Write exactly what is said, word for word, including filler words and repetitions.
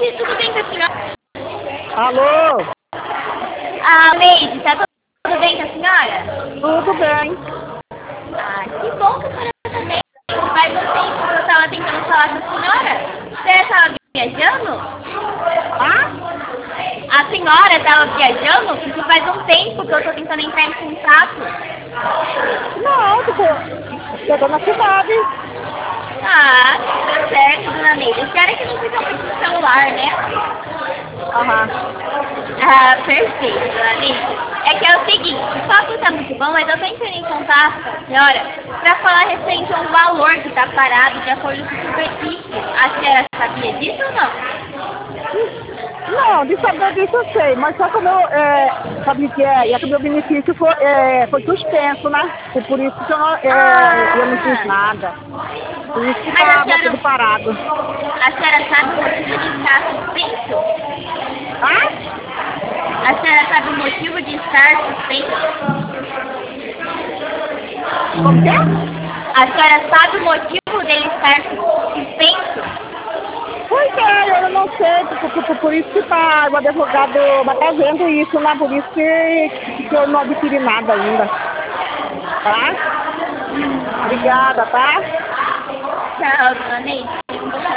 Neide, tudo bem com a senhora? Alô? Ah, Neide, tá tudo bem com a senhora? Tudo bem. Ah, que bom que a senhora tá bem. Faz um tempo que eu tava tentando falar com a senhora. Você estava viajando? Ah? A senhora estava viajando? Porque faz um tempo que eu tô tentando entrar em contato. Não, tipo, eu tô na cidade. Ah, tá certo, dona Neide. A senhora que não fica muito no celular, né? Aham. Ah, perfeito, dona Neide. É que é o seguinte, o papo tá muito bom, mas eu tô entrando em contato com a senhora pra falar referente a um valor que tá parado de acordo com o superfície. A senhora sabia disso ou não? Não, de saber disso eu sei, mas só que o meu, é, sabe o que é? É que o meu benefício foi, é, foi suspenso, né? E por isso que eu não, é, eu não fiz Ah! nada. Por isso que Mas a tava senhora, tudo parado. a senhora sabe o motivo de estar suspenso? Ah? A senhora sabe o motivo de estar suspenso? Como que é? A senhora sabe o motivo dele estar suspenso? Pois é, eu não sei, por, por, por, por isso que tá, o advogado vai tá vendo isso, né? Por isso que, que eu não adquiri nada ainda. Tá? Obrigada, tá? Tchau, dona Neide.